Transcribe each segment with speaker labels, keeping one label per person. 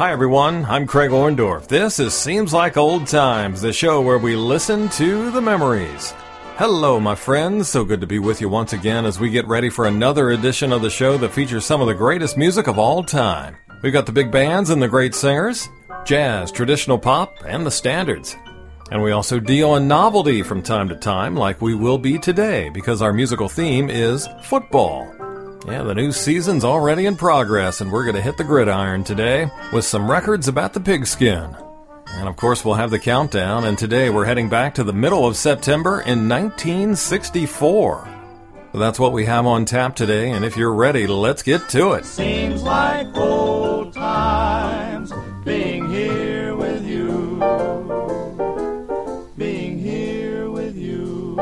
Speaker 1: Hi everyone, I'm Craig Orndorff. This is Seems Like Old Times, the show where we listen to the memories. Hello my friends, so good to be with you once again as we get ready for another edition of the show that features some of the greatest music of all time. We've got the big bands and the great singers, jazz, traditional pop, and the standards. And we also deal in novelty from time to time, like we will be today, because our musical theme is football. Yeah, the new season's already in progress, and we're going to hit the gridiron today with some records about the pigskin. And of course, we'll have the countdown, and today we're heading back to the middle of September in 1964. So that's what we have on tap today, and if you're ready, let's get to it.
Speaker 2: Seems like old times being here with you. Being here with you.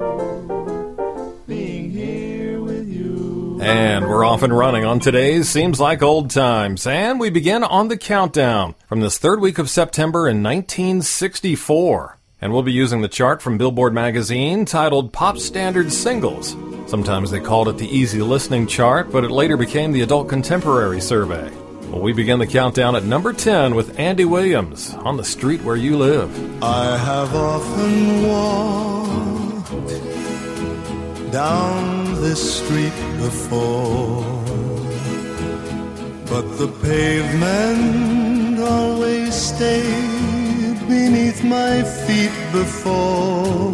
Speaker 2: Being here with you.
Speaker 1: And we're off and running on today's Seems Like Old Times. And we begin on the countdown from this third week of September in 1964. And we'll be using the chart from Billboard magazine titled Pop Standard Singles. Sometimes they called it the Easy Listening Chart, but it later became the Adult Contemporary Survey. Well, we begin the countdown at number 10 with Andy Williams, On the Street Where You Live.
Speaker 3: I have often walked down this street before, but the pavement always stayed beneath my feet before.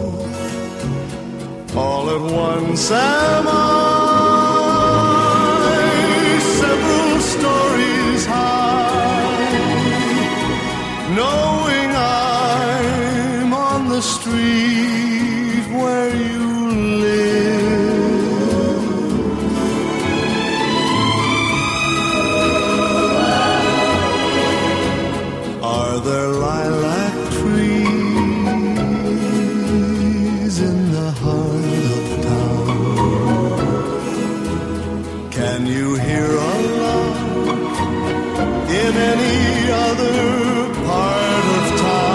Speaker 3: All at once am I several stories high, knowing I'm on the street where you live. Are there lilac trees in the heart of town? Can you hear a lark in any other part of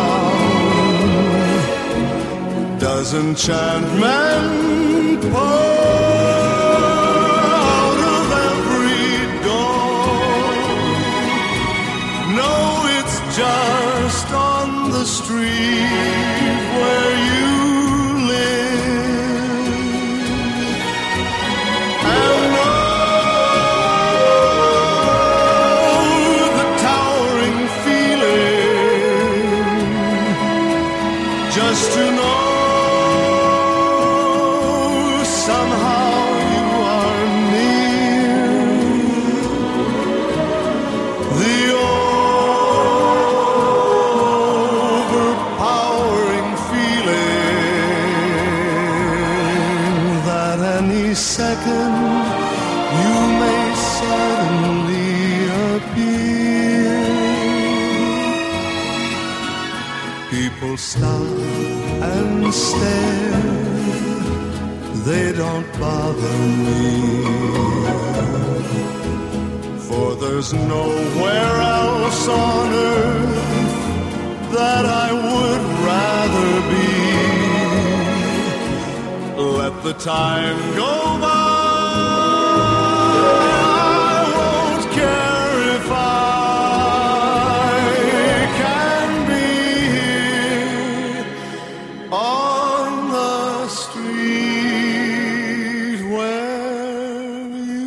Speaker 3: town? Does enchantment pour out of every door? No, it's just on the street where you live. And oh, the towering feeling just to know somehow you are near. The overpowering feeling that any second you may suddenly appear. People stop and stare, they don't bother me, for there's nowhere else on earth that I would rather be. Let the time go by, I won't care if I can be here on the street where you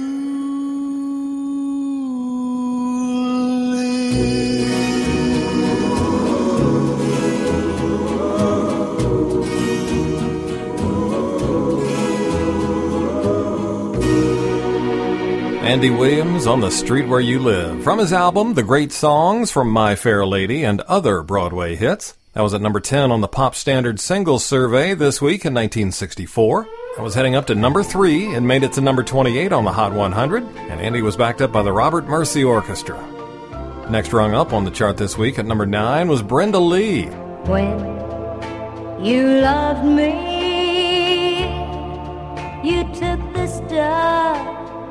Speaker 1: Andy Williams, On the Street Where You Live, from his album The Great Songs from My Fair Lady and Other Broadway Hits. That was at number 10 on the Pop Standard Singles Survey this week in 1964. That was heading up to number 3 and made it to number 28 on the Hot 100, and Andy was backed up by the Robert Mercy Orchestra. Next rung up on the chart this week at number 9 was Brenda Lee.
Speaker 4: When you loved me, you took the stars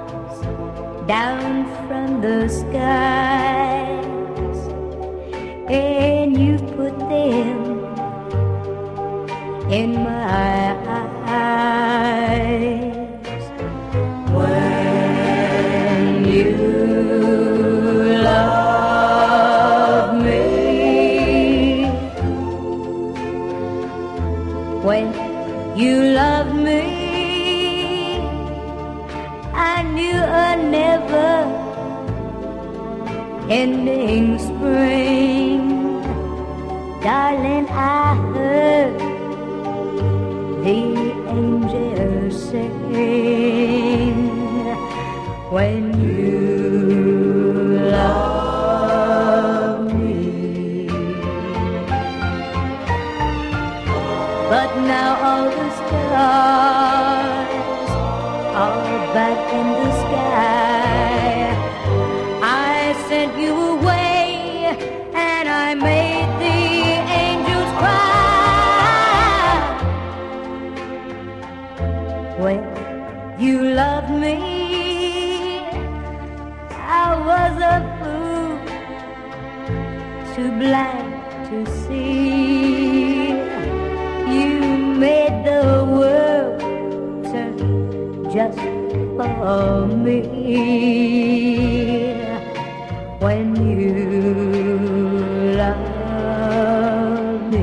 Speaker 4: down from the skies and you put them in my eyes. When you love never-ending spring. Darling, I heard the angels sing when you love me. But now all the stars are back in the sky. I sent you away and I made the angels cry. When you loved me, I was a fool, too blind to see. You made the world turn just for me. When you love me,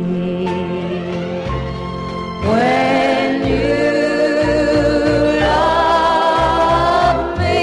Speaker 4: when you love me.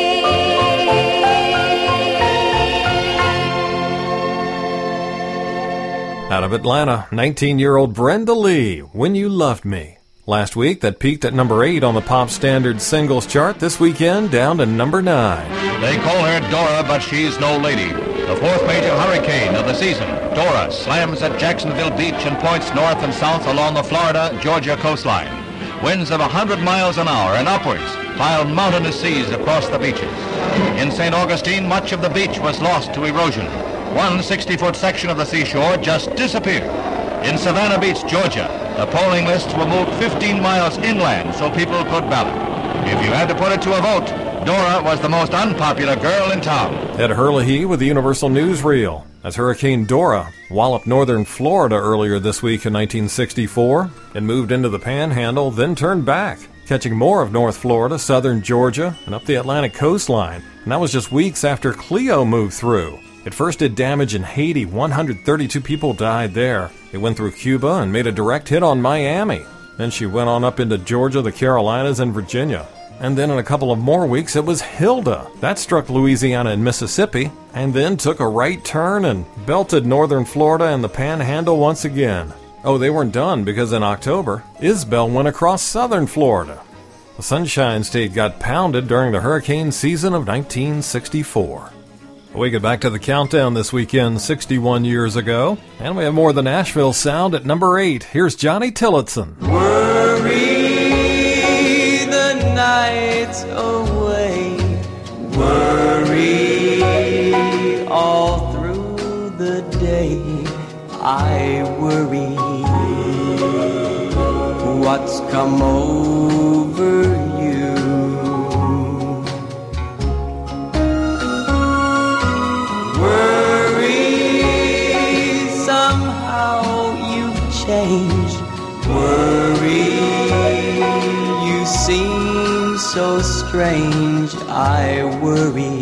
Speaker 1: Out of Atlanta, 19-year-old Brenda Lee, When You Loved Me. Last week, that peaked at number 8 on the Pop Standard Singles Chart. This weekend, down to number 9.
Speaker 5: They call her Dora, but she's no lady. The fourth major hurricane of the season, Dora slams at Jacksonville Beach and points north and south along the Florida-Georgia coastline. Winds of 100 miles an hour and upwards piled mountainous seas across the beaches. In St. Augustine, much of the beach was lost to erosion. One 60-foot section of the seashore just disappeared. In Savannah Beach, Georgia, the polling lists were moved 15 miles inland so people could ballot. If you had to put it to a vote, Dora was the most unpopular girl in town.
Speaker 1: Ed Hurley with the Universal Newsreel. As Hurricane Dora walloped northern Florida earlier this week in 1964, it moved into the Panhandle, then turned back, catching more of North Florida, southern Georgia, and up the Atlantic coastline. And that was just weeks after Cleo moved through. It first did damage in Haiti. 132 people died there. It went through Cuba and made a direct hit on Miami. Then she went on up into Georgia, the Carolinas, and Virginia. And then in a couple of more weeks, it was Hilda. That struck Louisiana and Mississippi, and then took a right turn and belted northern Florida and the Panhandle once again. Oh, they weren't done, because in October, Isabel went across southern Florida. The Sunshine State got pounded during the hurricane season of 1964. We get back to the countdown this weekend, 61 years ago, and we have more of the Nashville sound at number 8. Here's Johnny Tillotson.
Speaker 6: Worry the nights away, worry all through the day. I worry what's come over you. Worry, somehow you've changed. Worry, you seem so strange. I worry,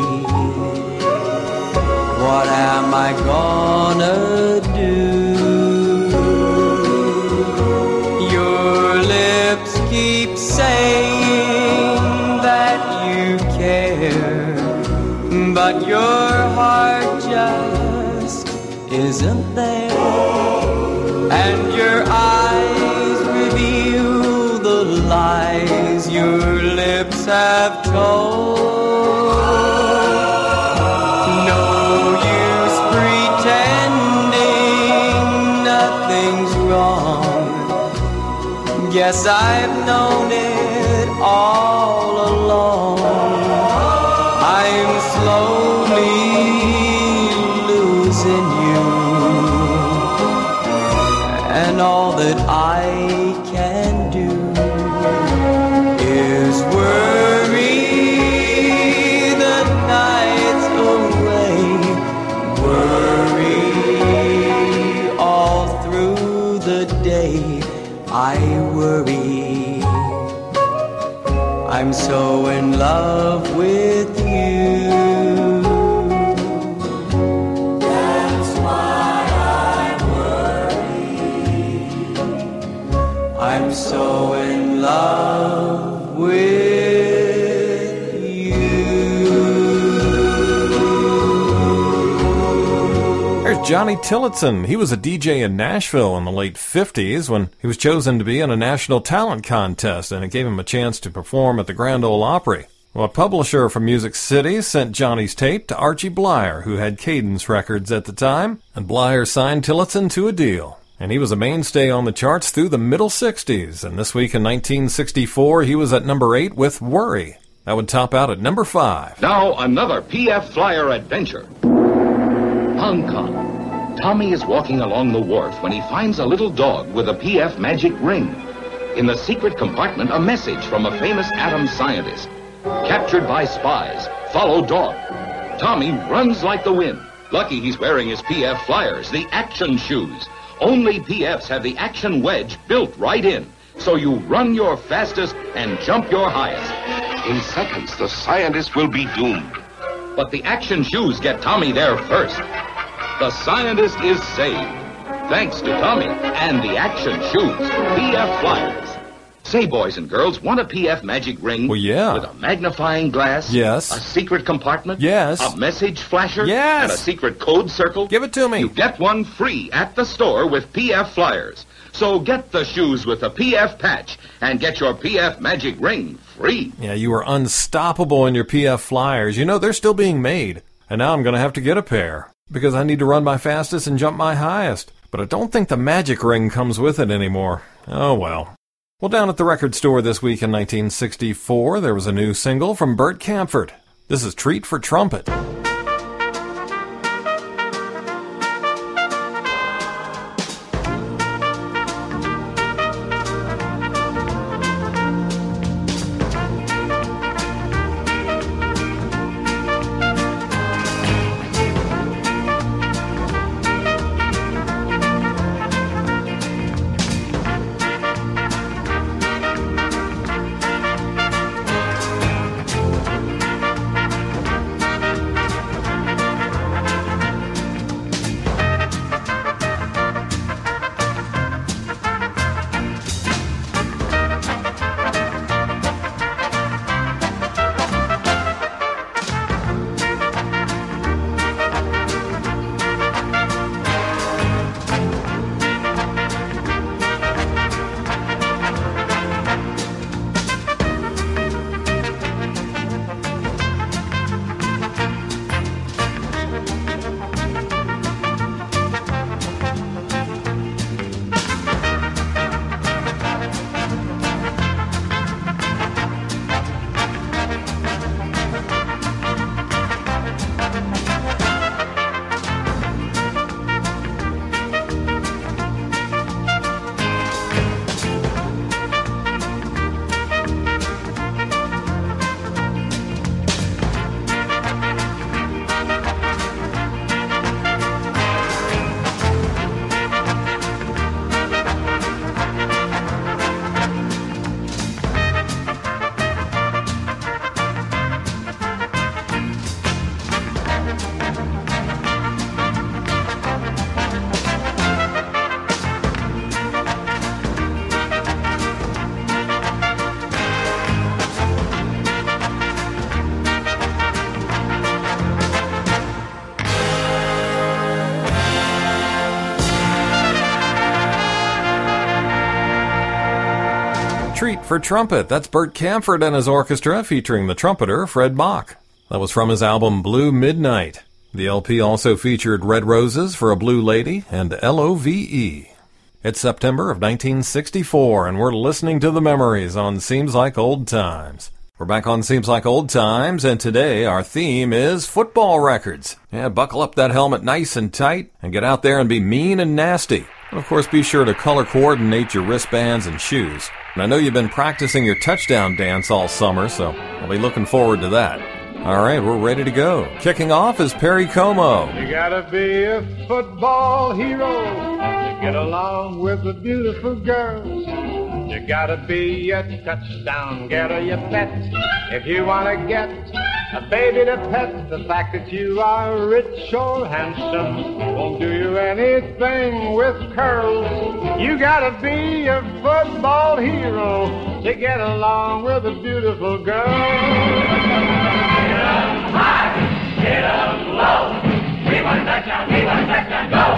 Speaker 6: what am I gonna do? Your lips keep saying that you care, but your heart just isn't there, and your eyes reveal the lies your lips have told. No use pretending nothing's wrong. Guess I've known it all along. I'm slowly losing you, and all that I can do is worry the nights away, worry all through the day. I worry, I'm so in love with you. That's why I worry. I'm so in love with you.
Speaker 1: Johnny Tillotson. He was a DJ in Nashville in the late 50s when he was chosen to be in a national talent contest, and it gave him a chance to perform at the Grand Ole Opry. Well, a publisher from Music City sent Johnny's tape to Archie Blyer, who had Cadence Records at the time, and Blyer signed Tillotson to a deal. And he was a mainstay on the charts through the middle 60s, and this week in 1964 he was at number 8 with Worry. That would top out at number 5.
Speaker 7: Now another P.F. Flyer adventure. Hong Kong. Tommy is walking along the wharf when he finds a little dog with a P.F. magic ring. In the secret compartment, a message from a famous atom scientist. Captured by spies. Follow dog. Tommy runs like the wind. Lucky he's wearing his P.F. Flyers, the action shoes. Only P.F.s have the action wedge built right in. So you run your fastest and jump your highest. In seconds, the scientist will be doomed. But the action shoes get Tommy there first. The scientist is saved. Thanks to Tommy and the action shoes, P.F. Flyers. Say, boys and girls, want a P.F. magic ring?
Speaker 1: Well, yeah.
Speaker 7: With a magnifying glass?
Speaker 1: Yes.
Speaker 7: A secret compartment?
Speaker 1: Yes.
Speaker 7: A message flasher?
Speaker 1: Yes.
Speaker 7: And a secret code circle?
Speaker 1: Give it to me.
Speaker 7: You get one free at the store with P.F. Flyers. So get the shoes with the P.F. patch and get your P.F. magic ring free.
Speaker 1: Yeah, you are unstoppable in your P.F. Flyers. You know, they're still being made. And now I'm going to have to get a pair because I need to run my fastest and jump my highest. But I don't think the magic ring comes with it anymore. Oh, well. Well, down at the record store this week in 1964, there was a new single from Bert Kaempfert. This is Treat for Trumpet. Treat for Trumpet. That's Bert Kaempfert and his orchestra featuring the trumpeter Fred Bach. That was from his album Blue Midnight. The LP also featured Red Roses for a Blue Lady and Love. It's September of 1964 and we're listening to the memories on Seems Like Old Times. We're back on Seems Like Old Times, and today our theme is football records. Yeah, buckle up that helmet nice and tight and get out there and be mean and nasty. And of course, be sure to color coordinate your wristbands and shoes. And I know you've been practicing your touchdown dance all summer, so I'll be looking forward to that. All right, we're ready to go. Kicking off is Perry Como.
Speaker 2: You gotta be a football hero to get along with the beautiful girls. You gotta be a touchdown getter, you bet. If you wanna get a baby to pet, the fact that you are rich or handsome won't do you anything with curls. You gotta be a football hero to get along with a beautiful girl. Get up high, get up low. We want touchdown, go.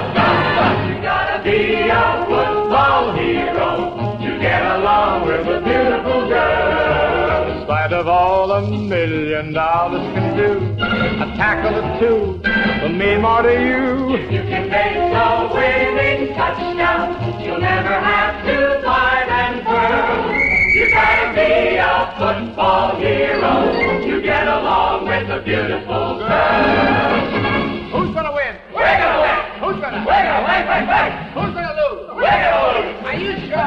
Speaker 2: all $1 million can do. A tackle or two will mean more to you.
Speaker 8: If you can make a winning touchdown, you'll never have to fight and curl. You gotta be a football hero. You get along with a beautiful girl.
Speaker 2: Who's gonna win?
Speaker 8: We're gonna win.
Speaker 2: Who's gonna?
Speaker 8: We're gonna win.
Speaker 2: Who's gonna lose?
Speaker 8: We're gonna lose.
Speaker 2: Are you sure?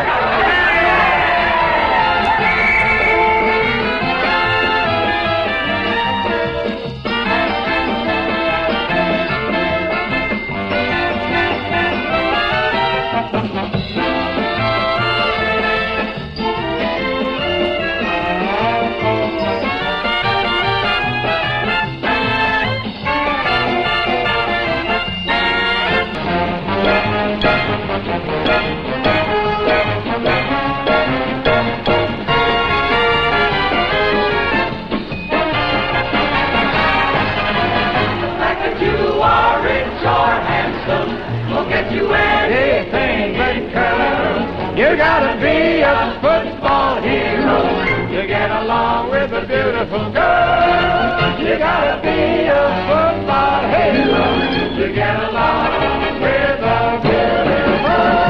Speaker 2: You gotta be a football hero. You get along with a beautiful girl. You gotta be a football hero. You get along with a beautiful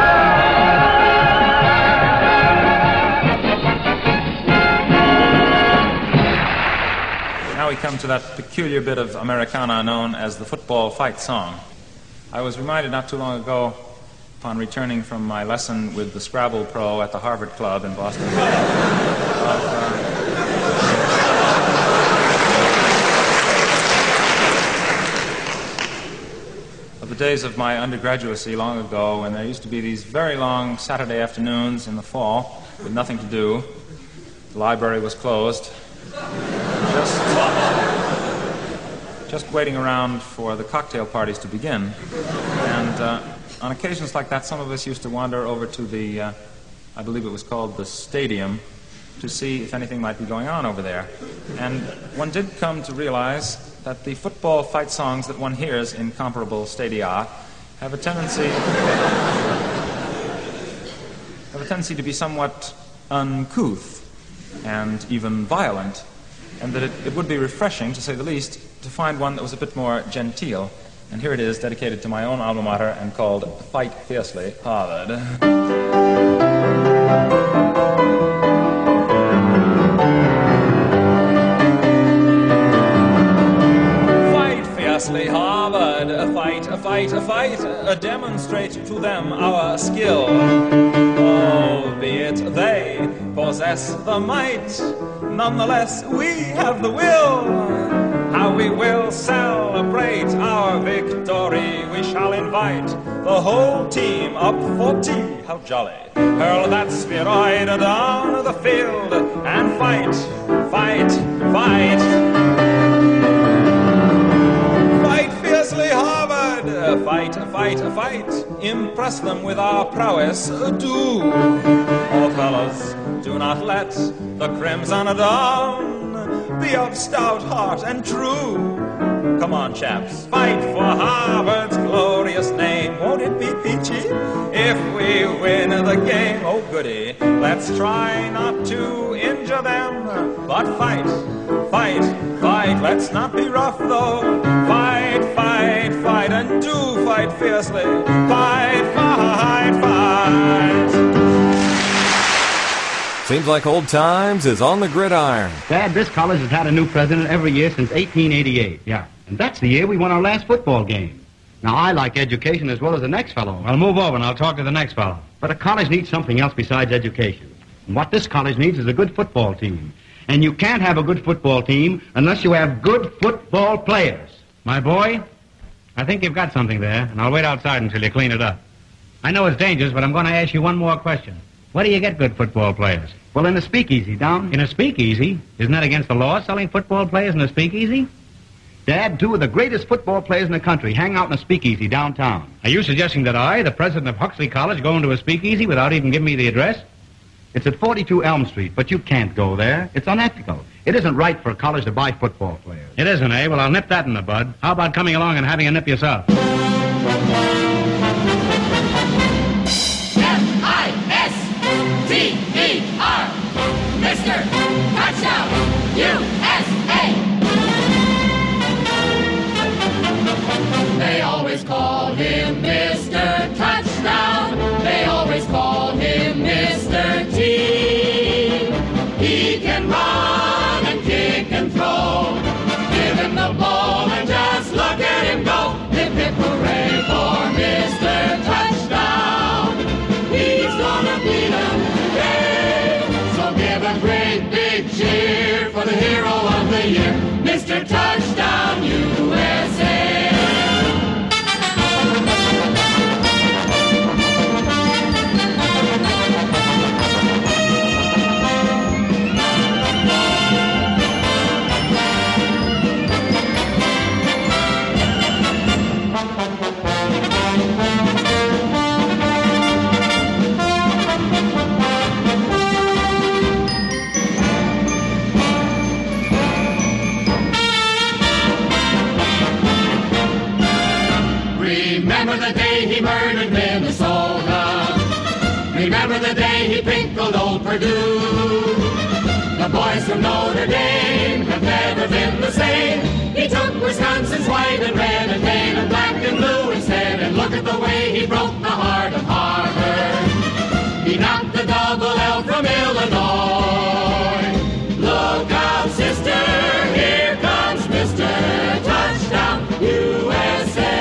Speaker 9: girl. Now we come to that peculiar bit of Americana known as the football fight song. I was reminded not too long ago, upon returning from my lesson with the Scrabble Pro at the Harvard Club in Boston, of the days of my undergraduacy long ago, when there used to be these very long Saturday afternoons in the fall with nothing to do. The library was closed. Just waiting around for the cocktail parties to begin. And on occasions like that, some of us used to wander over to the, I believe it was called the Stadium, to see if anything might be going on over there. And one did come to realize that the football fight songs that one hears in comparable stadia have a tendency to be somewhat uncouth and even violent, and that it would be refreshing, to say the least, to find one that was a bit more genteel. And here it is, dedicated to my own alma mater and called Fight Fiercely, Harvard. Fight fiercely, Harvard, a fight, demonstrate to them our skill. Albeit they possess the might, nonetheless we have the will. How we will celebrate our victory. We shall invite the whole team up for tea. How jolly. Hurl that spheroid down the field and fight, fight, fight. Fight fiercely, Harvard. Fight, fight, fight. Impress them with our prowess. Do. Oh, fellas, do not let the Crimson down. Be of stout heart and true. Come on, chaps, fight for Harvard's glorious name. Won't it be peachy if we win the game? Oh, goody. Let's try not to injure them, but fight, fight, fight. Let's not be rough, though. Fight, fight, fight, and do fight fiercely. Fight, fight, fight.
Speaker 1: Seems like old times is on the gridiron.
Speaker 10: Dad, this college has had a new president every year since 1888. Yeah. And that's the year we won our last football game. Now, I like education as well as the next fellow.
Speaker 11: I'll move over and I'll talk to the next fellow.
Speaker 10: But a college needs something else besides education. And what this college needs is a good football team. And you can't have a good football team unless you have good football players.
Speaker 11: My boy, I think you've got something there, and I'll wait outside until you clean it up. I know it's dangerous, but I'm going to ask you one more question. Where do you get good football players?
Speaker 10: Well, in a speakeasy, Dom.
Speaker 11: In a speakeasy? Isn't that against the law, selling football players in a speakeasy?
Speaker 10: Dad, two of the greatest football players in the country hang out in a speakeasy downtown.
Speaker 11: Are you suggesting that I, the president of Huxley College, go into a speakeasy without even giving me the address?
Speaker 10: It's at 42 Elm Street, but you can't go there. It's unethical. It isn't right for a college to buy football players.
Speaker 11: It isn't, eh? Well, I'll nip that in the bud. How about coming along and having a nip yourself?
Speaker 8: F-I-S-T-E-R, Mr. Touchdown! year, Mr. Touchdown USA. Remember the day he murdered Minnesota. Remember the day he pinkled old Purdue. The boys from Notre Dame have never been the same. He took Wisconsin's white and red and made them black and blue instead. And look at the way he broke the heart of Harvard. He knocked the double L from Illinois. Look out, sister, here comes Mr. Touchdown USA.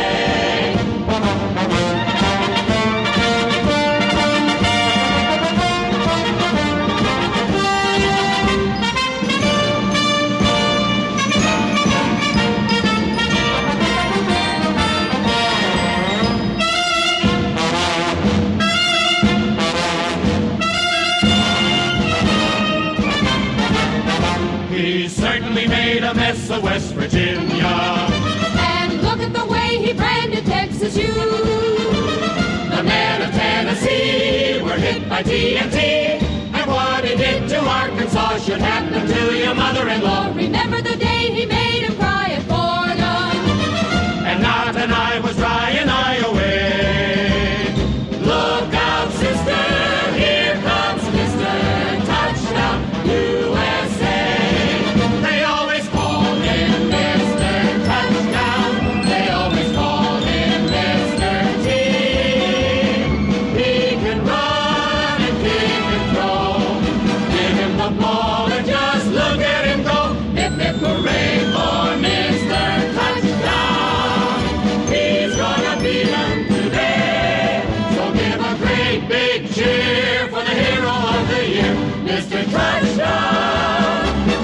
Speaker 8: Made a mess of West Virginia. And look at the way he branded Texas U. The men of Tennessee were hit by TNT. And what he did to Arkansas should happen to your mother-in-law. Remember the day he made him cry at Fordham. And not an eye was dry in Iowa. Look out, sister, here comes Mr. Touchdown USA. Hooray for Mr. Touchdown. He's gonna beat them today. So give a great big cheer for the hero of the year, Mr. Touchdown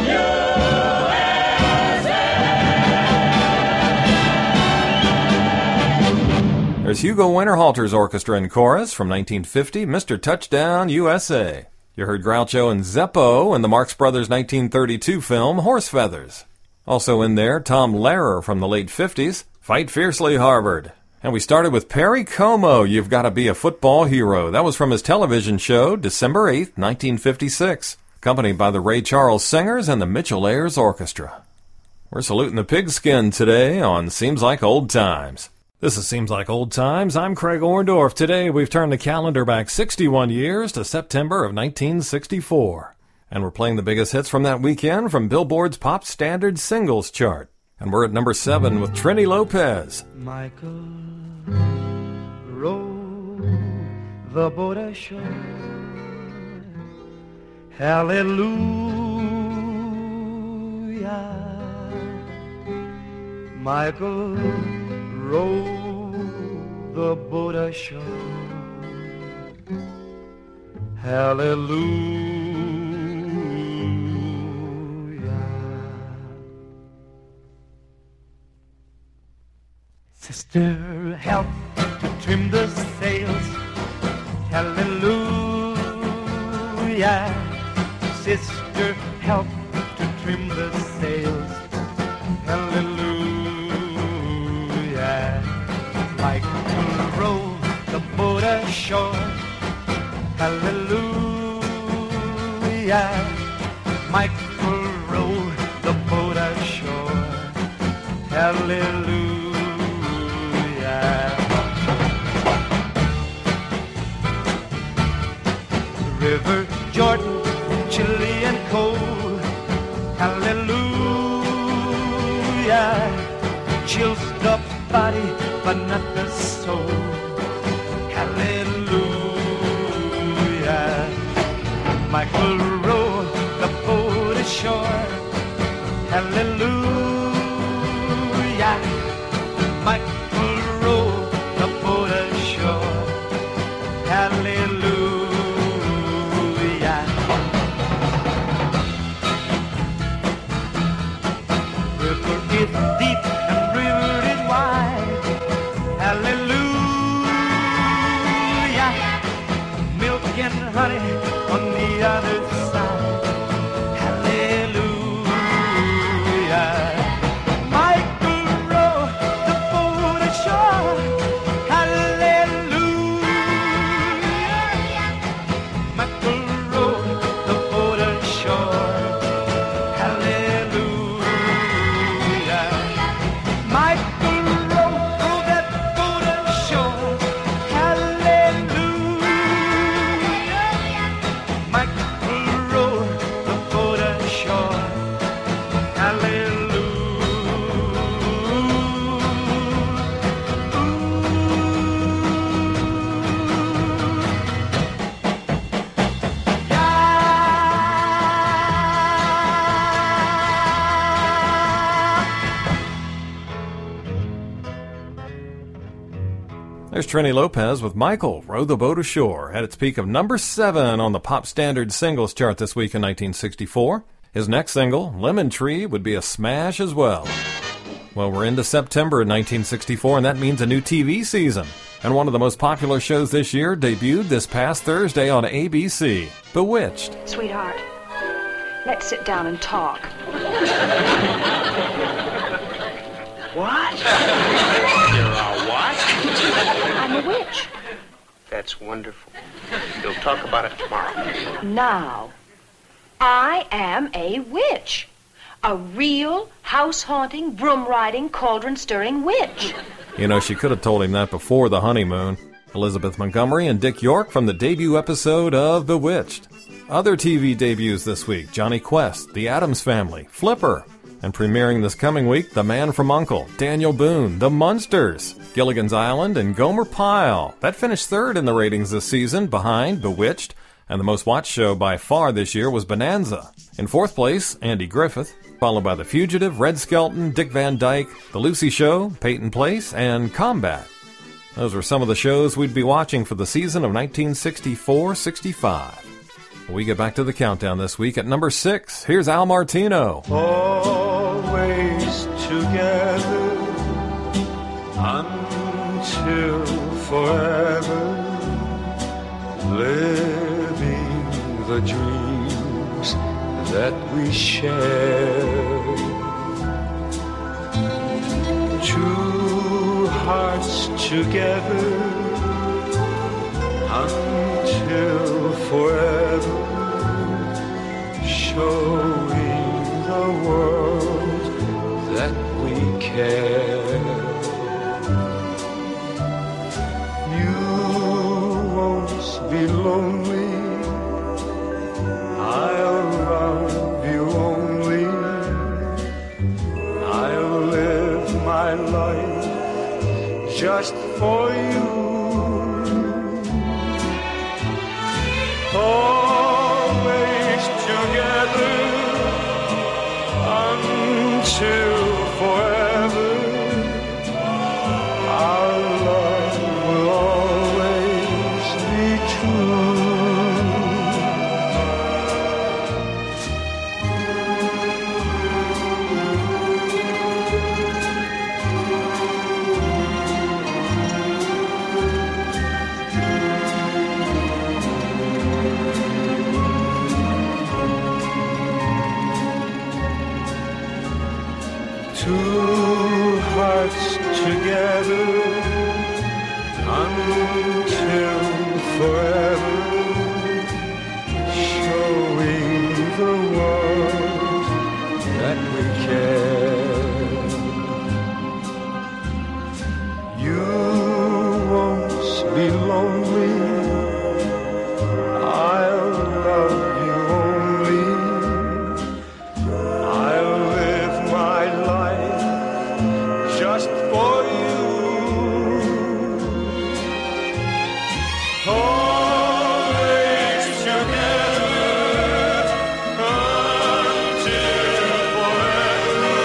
Speaker 8: USA.
Speaker 1: There's Hugo Winterhalter's orchestra and chorus from 1950, Mr. Touchdown USA. You heard Groucho and Zeppo in the Marx Brothers 1932 film Horse Feathers. Also in there, Tom Lehrer from the late 50s, Fight Fiercely Harvard. And we started with Perry Como, You've Gotta Be a Football Hero. That was from his television show, December 8th, 1956, accompanied by the Ray Charles Singers and the Mitchell Ayers Orchestra. We're saluting the pigskin today on Seems Like Old Times. This is Seems Like Old Times. I'm Craig Orndorff. Today we've turned the calendar back 61 years to September of 1964. And we're playing the biggest hits from that weekend from Billboard's Pop Standard Singles chart. And we're at number 7 with Trini Lopez.
Speaker 12: Michael rowed the boat ashore. Hallelujah. Michael rowed the boat ashore. Hallelujah. Sister, help to trim the sails. Hallelujah. Sister, help to trim the sails. Hallelujah. Michael rowed the boat ashore. Hallelujah. Michael rowed the boat ashore. Hallelujah. The River Jordan, chilly and cold. Hallelujah. Chills the body, but not the soul. Hallelujah. Michael rowed the boat ashore. Hallelujah. Michael rowed the boat ashore. Hallelujah.
Speaker 1: There's Trini Lopez with Michael, Row the Boat Ashore, at its peak of number 7 on the Pop Standard Singles chart this week in 1964. His next single, Lemon Tree, would be a smash as well. Well, we're into September in 1964, and that means a new TV season. And one of the most popular shows this year debuted this past Thursday on ABC, Bewitched.
Speaker 13: Sweetheart, let's sit down and talk.
Speaker 14: What? You're a what?
Speaker 13: I'm a witch.
Speaker 14: That's wonderful. We'll talk about it tomorrow.
Speaker 13: Now, I am a witch. A real, house-haunting, broom-riding, cauldron-stirring witch.
Speaker 1: You know, she could have told him that before the honeymoon. Elizabeth Montgomery and Dick York from the debut episode of Bewitched. Other TV debuts this week, Johnny Quest, The Addams Family, Flipper. And premiering this coming week, The Man from U.N.C.L.E., Daniel Boone, The Munsters, Gilligan's Island, and Gomer Pyle. That finished third in the ratings this season, behind Bewitched, and the most watched show by far this year was Bonanza. In fourth place, Andy Griffith, followed by The Fugitive, Red Skelton, Dick Van Dyke, The Lucy Show, Peyton Place, and Combat. Those were some of the shows we'd be watching for the season of 1964-65. We get back to the countdown this week at number 6. Here's Al Martino.
Speaker 12: Always together until forever, living the dreams that we share. Two hearts together until forever, showing the world that we care. You won't be lonely, I'll love you only, I'll live my life just for you. Always together until forever, our love will always be two hearts together until forever, showing the world that we care. You won't be lonely, I'll love you only, I'll live my life just for you. Always together until forever,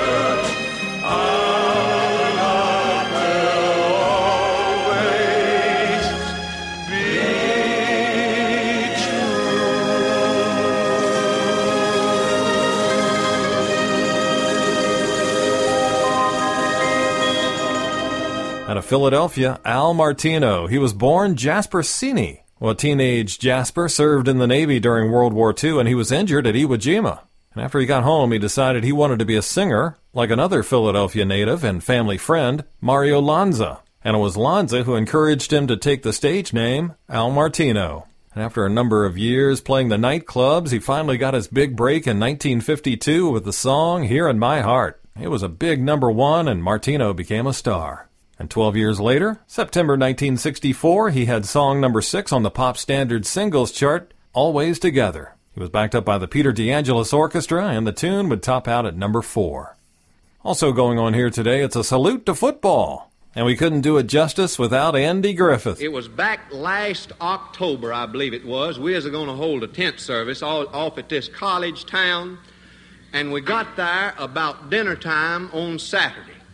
Speaker 12: our love will always be
Speaker 1: Out of Philadelphia, Al Martino. He was born Jasper Cini. Well, teenage Jasper served in the Navy during World War II, and he was injured at Iwo Jima. And after he got home, he decided he wanted to be a singer, like another Philadelphia native and family friend, Mario Lanza. And it was Lanza who encouraged him to take the stage name Al Martino. And after a number of years playing the nightclubs, he finally got his big break in 1952 with the song Here in My Heart. It was a big number 1, and Martino became a star. And 12 years later, September 1964, he had song number 6 on the Pop Standard Singles chart, Always Together. He was backed up by the Peter DeAngelis Orchestra, and the tune would top out at number 4. Also going on here today, it's a salute to football. And we couldn't do it justice without Andy Griffith.
Speaker 15: It was back last October, I believe it was. We was going to hold a tent service off at this college town, and we got there about dinner time on Saturday.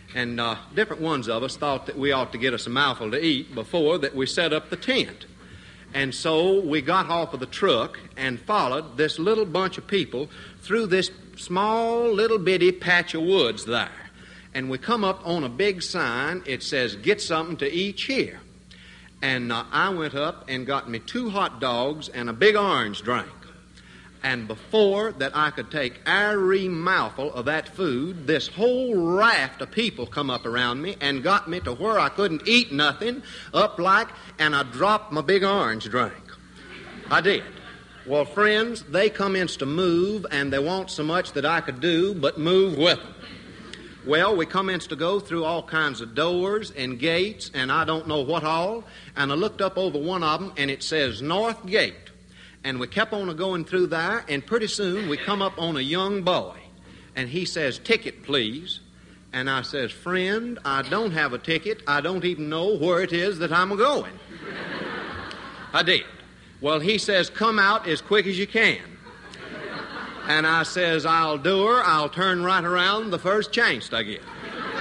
Speaker 15: And different ones of us thought that we ought to get us a mouthful to eat before that we set up the tent. And so we got off of the truck and followed this little bunch of people through this small little bitty patch of woods there. And we come up on a big sign. It says, "Get something to eat here." And I went up and got me 2 hot dogs and a big orange drink. And before that I could take every mouthful of that food, this whole raft of people come up around me and got me to where I couldn't eat nothing, and I dropped my big orange drink. I did. Well, friends, they commenced to move, and they want so much that I could do but move with them. Well, we commenced to go through all kinds of doors and gates, and I don't know what all, and I looked up over one of them, and it says North Gate. And we kept on going through there, and pretty soon we come up on a young boy. And he says, "Ticket, please." And I says, "Friend, I don't have a ticket. I don't even know where it is that I'm going." I did. Well, he says, "Come out as quick as you can." And I says, "I'll do her. I'll turn right around the first chance I get."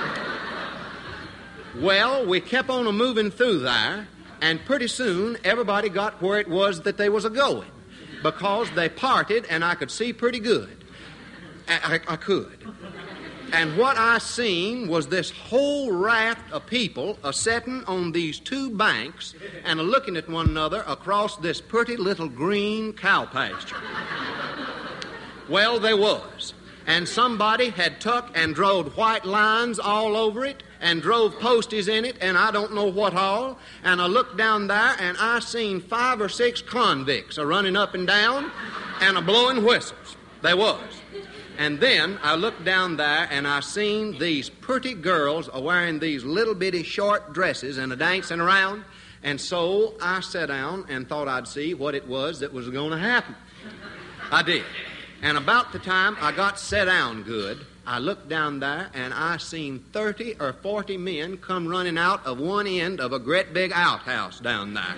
Speaker 15: Well, we kept on moving through there. And pretty soon, everybody got where it was that they was a-going, because they parted, and I could see pretty good. I could. And what I seen was this whole raft of people a-setting on these 2 banks and a-looking at one another across this pretty little green cow pasture. Well, they was. And somebody had took and drove white lines all over it, and drove posties in it, and I don't know what all. And I looked down there, and I seen 5 or 6 convicts a-running up and down and a-blowing whistles. They was. And then I looked down there, and I seen these pretty girls a-wearing these little bitty short dresses and a-dancing around. And so I sat down and thought I'd see what it was that was going to happen. I did. And about the time I got set down good, I looked down there, and I seen 30 or 40 men come running out of one end of a great big outhouse down there.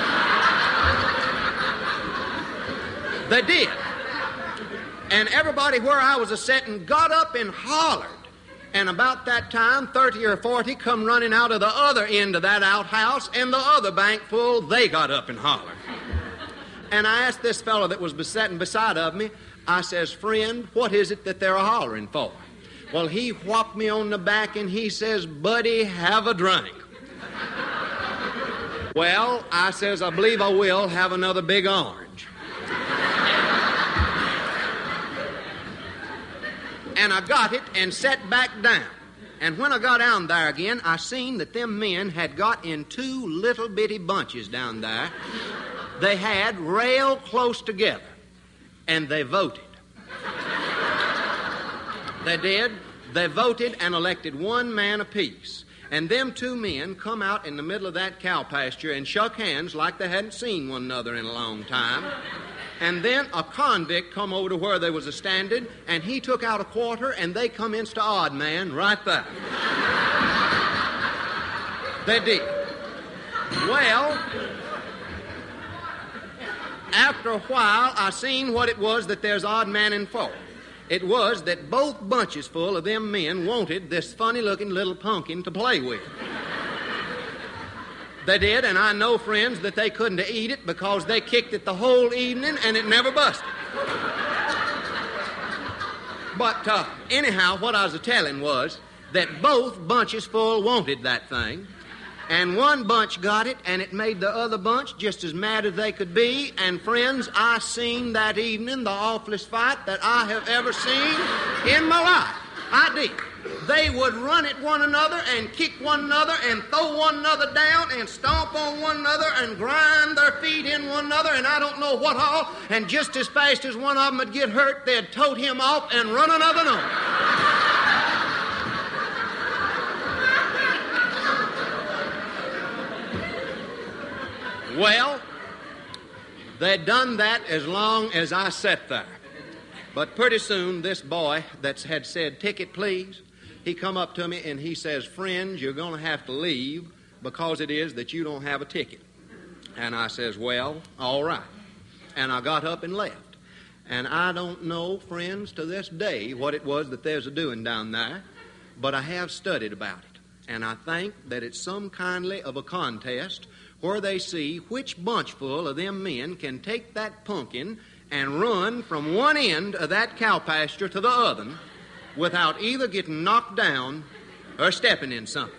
Speaker 15: They did. And everybody where I was a-setting got up and hollered. And about that time, 30 or 40 come running out of the other end of that outhouse, and the other bank full, they got up and hollered. And I asked this fellow that was sitting beside of me, I says, "Friend, what is it that they're hollering for?" Well, he whopped me on the back and he says, "Buddy, have a drink." Well, I says, "I believe I will have another big orange." And I got it and sat back down. And when I got down there again, I seen that them men had got in 2 little bitty bunches down there. They had rail close together. And they voted. They did. They voted and elected 1 man apiece. And them 2 men come out in the middle of that cow pasture and shook hands like they hadn't seen one another in a long time. And then a convict come over to where they was a-standing, and he took out a quarter, and they come insta odd man right there. They did. Well, after a while, I seen what it was that there's odd man in for. It was that both bunches full of them men wanted this funny-looking little pumpkin to play with. They did, and I know, friends, that they couldn't eat it because they kicked it the whole evening and it never busted. But anyhow, what I was a-telling was that both bunches full wanted that thing. And one bunch got it, and it made the other bunch just as mad as they could be. And, friends, I seen that evening the awfulest fight that I have ever seen in my life. I did. They would run at one another and kick one another and throw one another down and stomp on one another and grind their feet in one another and I don't know what all. And just as fast as one of them would get hurt, they'd tote him off and run another one. Well, they'd done that as long as I sat there. But pretty soon, this boy that had said, "Ticket, please," he come up to me and he says, "Friends, you're going to have to leave because it is that you don't have a ticket." And I says, "Well, all right." And I got up and left. And I don't know, friends, to this day what it was that there's a doing down there. but I have studied about it. And I think that it's some kindly of a contest where they see which bunchful of them men can take that pumpkin and run from one end of that cow pasture to the other without either getting knocked down or stepping in something.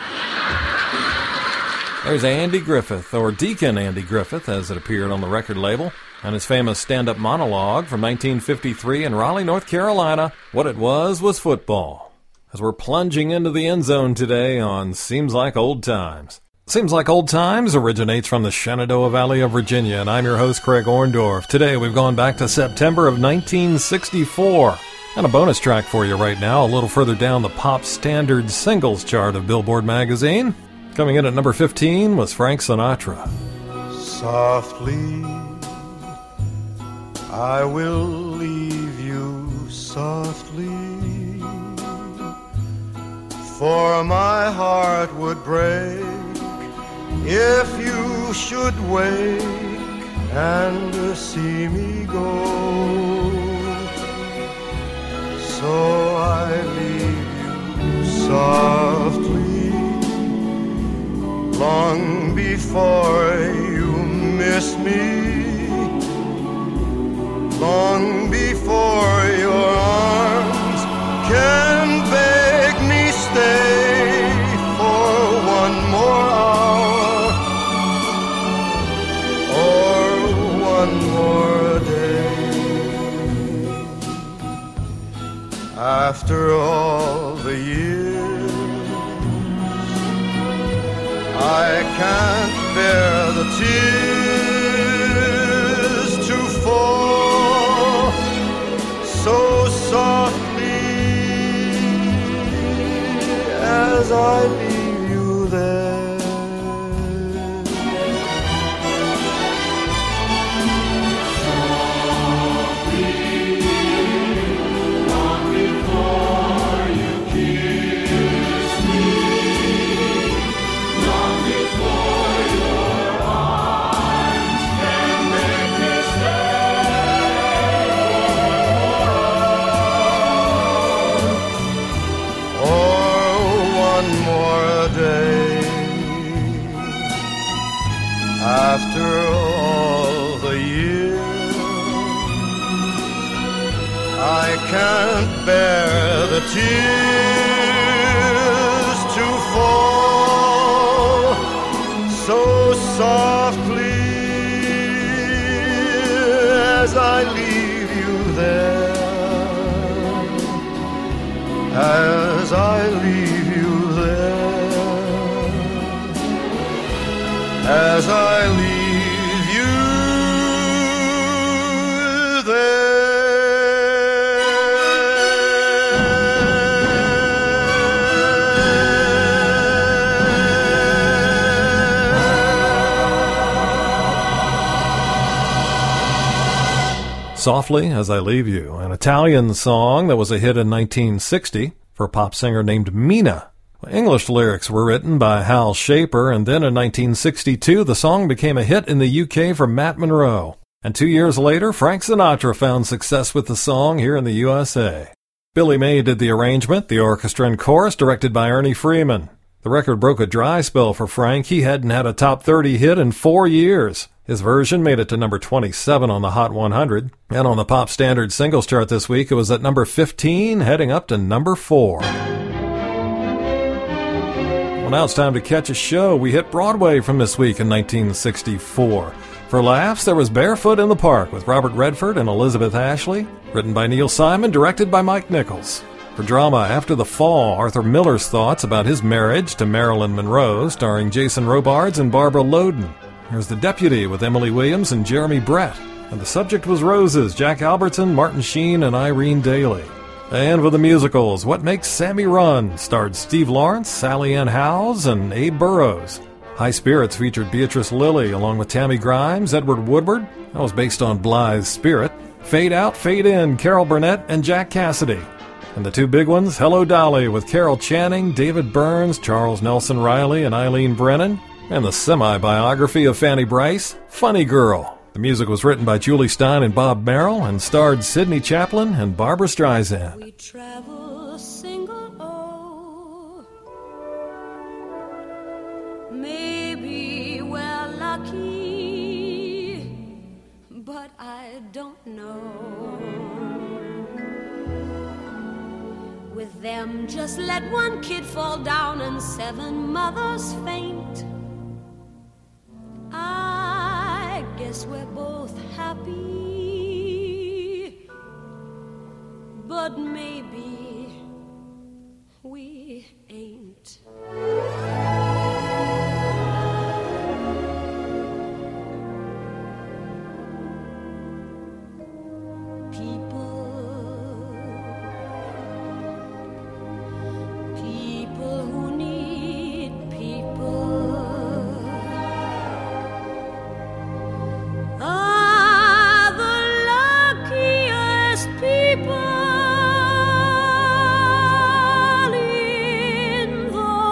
Speaker 1: There's Andy Griffith, or Deacon Andy Griffith, as it appeared on the record label, and his famous stand-up monologue from 1953 in Raleigh, North Carolina, What It Was Football. As we're plunging into the end zone today on Seems Like Old Times. Seems Like Old Times originates from the Shenandoah Valley of Virginia, and I'm your host, Craig Orndorff. Today we've gone back to September of 1964. And a bonus track for you right now, a little further down the pop standard singles chart of Billboard magazine. Coming in at number 15 was Frank Sinatra.
Speaker 12: Softly, I will leave you softly, for my heart would break if you should wake and see me go. So I leave you softly, long before you miss me, long before your arms can beg me stay for one more hour or one more day. After all the years, I can't bear the tears to fall so softly as I leave you there. After all the years, I can't bear the tears to fall so softly as I leave you there, as I leave you there. As I leave you there.
Speaker 1: Softly As I Leave You, an Italian song that was a hit in 1960 for a pop singer named Mina. English lyrics were written by Hal Shaper, and then in 1962 the song became a hit in the UK for Matt Monro. And 2 years later, Frank Sinatra found success with the song here in the USA. Billy May did the arrangement, the orchestra and chorus directed by Ernie Freeman. The record broke a dry spell for Frank. He hadn't had a top 30 hit in 4 years. His version made it to number 27 on the Hot 100. And on the pop standard singles chart this week, it was at number 15, heading up to number 4. Well, now it's time to catch a show. We hit Broadway from this week in 1964. For laughs, there was Barefoot in the Park with Robert Redford and Elizabeth Ashley, written by Neil Simon, directed by Mike Nichols. For drama, After the Fall, Arthur Miller's thoughts about his marriage to Marilyn Monroe, starring Jason Robards and Barbara Loden. Here's The Deputy with Emily Williams and Jeremy Brett. And the subject was Roses, Jack Albertson, Martin Sheen, and Irene Daly. And for the musicals, What Makes Sammy Run starred Steve Lawrence, Sally Ann Howes, and Abe Burrows. High Spirits featured Beatrice Lillie along with Tammy Grimes, Edward Woodward. That was based on Blythe's Spirit. Fade Out, Fade In, Carol Burnett, and Jack Cassidy. And the two big ones, Hello Dolly with Carol Channing, David Burns, Charles Nelson Riley, and Eileen Brennan. And the semi-biography of Fanny Bryce, Funny Girl. The music was written by Julie Stein and Bob Merrill and starred Sidney Chaplin and Barbra Streisand.
Speaker 4: We travel single, oh,
Speaker 16: Maybe we're lucky, but I don't know. With them, just let one kid fall down and 7 mothers faint. I guess we're both happy, but maybe we ain't. People who need people are the luckiest people in the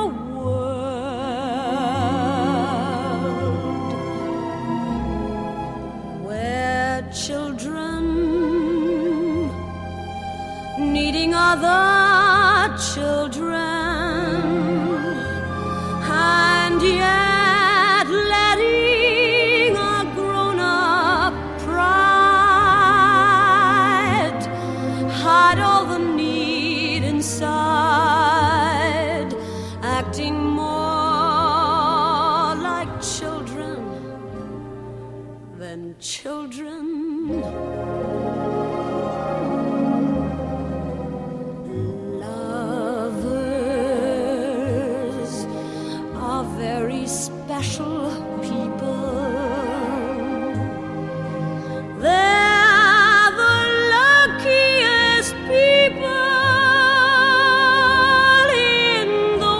Speaker 16: world. Where children needing other children, and yet letting a grown-up pride hide all the need inside, acting more like children than children. Very special people. They're the luckiest people in the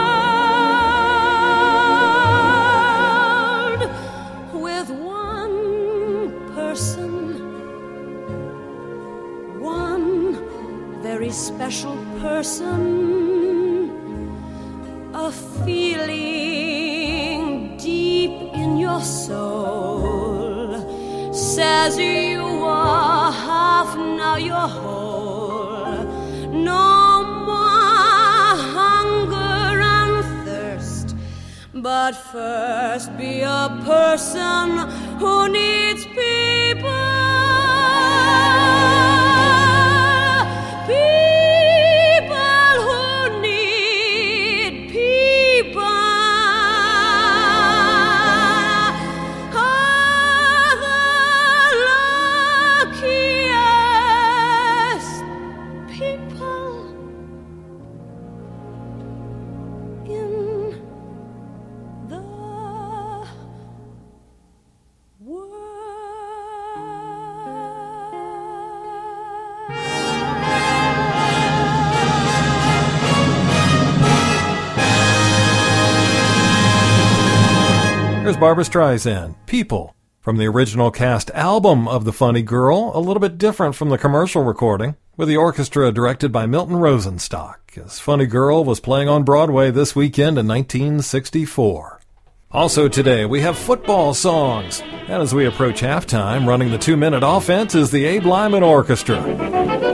Speaker 16: world. With one person, one very special person, a feeling deep in your soul says you are half, now you're whole. No more hunger and thirst, but first be a person who needs people.
Speaker 1: Here's Barbra Streisand, People, from the original cast album of The Funny Girl, a little bit different from the commercial recording, with the orchestra directed by Milton Rosenstock, as Funny Girl was playing on Broadway this weekend in 1964. Also today, we have football songs, and as we approach halftime, running the 2-minute offense is the Abe Lyman Orchestra.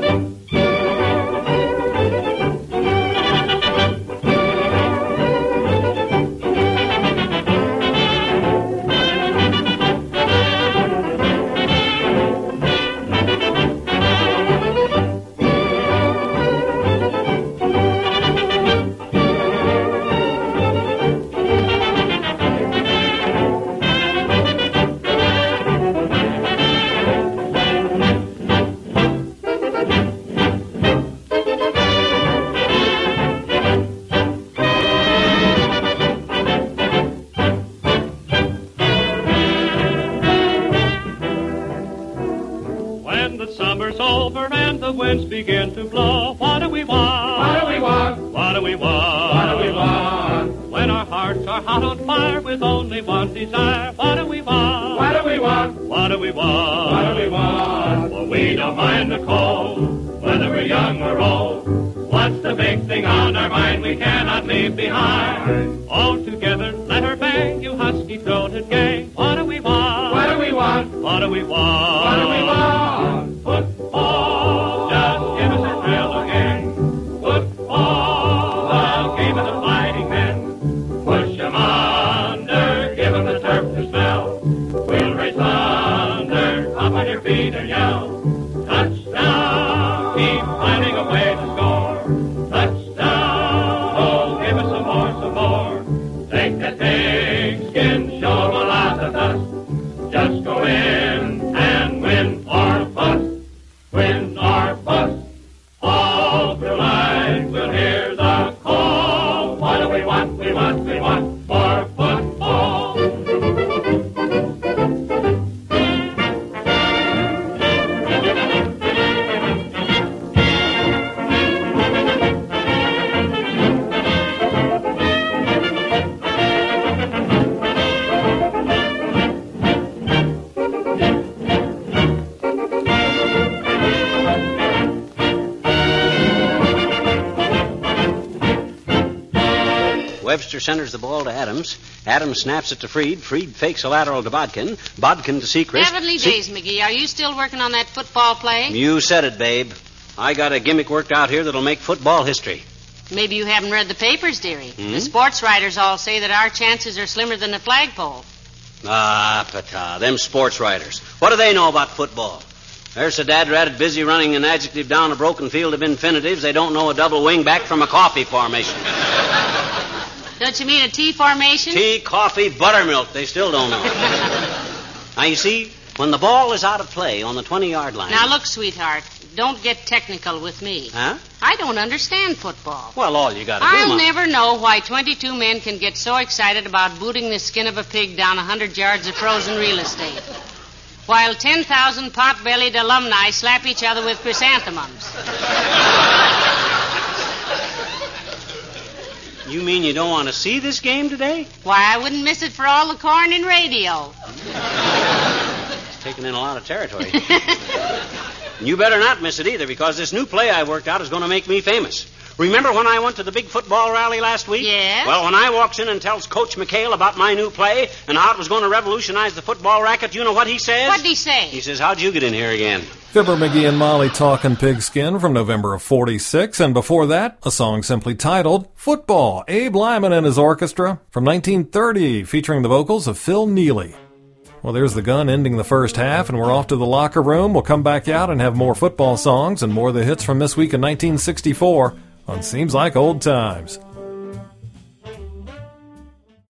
Speaker 17: Begin to blow. What do we want? What do we want? What do we want? What do we want? When our hearts are hot on fire with only one desire, what do we want? What do we want? What do we want? What do we want? Well, we don't mind the cold, whether we're young or old. What's the big thing on our mind we cannot leave behind? All together, let her bang, you husky-throated gang. What do we want? What do we want? What do we want? What do we want? Football, just give us a thrill again. Football, the game of the fighting men. Push 'em on. giving away the score. Touchdown, oh, give us some more. Take that pigskin, show them a lot of us. Just go in and win or bust. Win or bust. All through life we'll hear the call. What do we want? We want for football.
Speaker 18: Webster centers the ball to Adams. Adams snaps it to Freed. Freed fakes a lateral to Bodkin. Bodkin to Sechrist.
Speaker 19: Heavenly days, McGee. Are you still working on that football play?
Speaker 18: You said it, babe. I got a gimmick worked out here that'll make football history.
Speaker 19: Maybe you haven't read the papers, dearie. The sports writers all say that our chances are slimmer than a flagpole.
Speaker 18: Ah, pata, them sports writers. What do they know about football? They're so dad-ratted busy running an adjective down a broken field of infinitives, they don't know a double wing back from a coffee formation.
Speaker 19: Don't you mean a T formation?
Speaker 18: Tea, coffee, buttermilk. They still don't know. Now, you see, when the ball is out of play on the 20-yard line...
Speaker 19: Now, look, sweetheart, don't get technical with me.
Speaker 18: Huh?
Speaker 19: I don't understand football.
Speaker 18: Well, all you got to do...
Speaker 19: I'll never know why 22 men can get so excited about booting the skin of a pig down 100 yards of frozen real estate, while 10,000 pot-bellied alumni slap each other with chrysanthemums.
Speaker 18: You mean you don't want to see this game today?
Speaker 19: Why, I wouldn't miss it for all the corn and radio.
Speaker 18: It's taking in a lot of territory. You better not miss it either, because this new play I worked out is going to make me famous. Remember when I went to the big football rally last week?
Speaker 19: Yeah.
Speaker 18: Well, when I walks in and tells Coach McHale about my new play and how it was going to revolutionize the football racket, you know what he says?
Speaker 19: What'd he say?
Speaker 18: He says, how'd you get in here again?
Speaker 1: Fibber, McGee, and Molly talking pigskin from November of 46, and before that, a song simply titled Football, Abe Lyman and his orchestra from 1930, featuring the vocals of Phil Neely. Well, there's the gun ending the first half, and we're off to the locker room. We'll come back out and have more football songs and more of the hits from this week in 1964 on Seems Like Old Times.